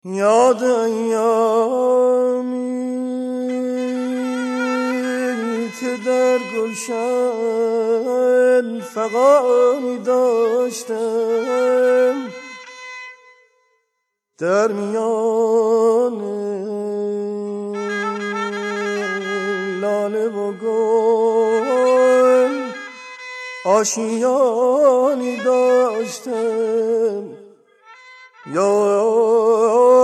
یاد ایامی که در گلشن فغانی داشتم، در میان لاله و گل آشیانی داشتم. یا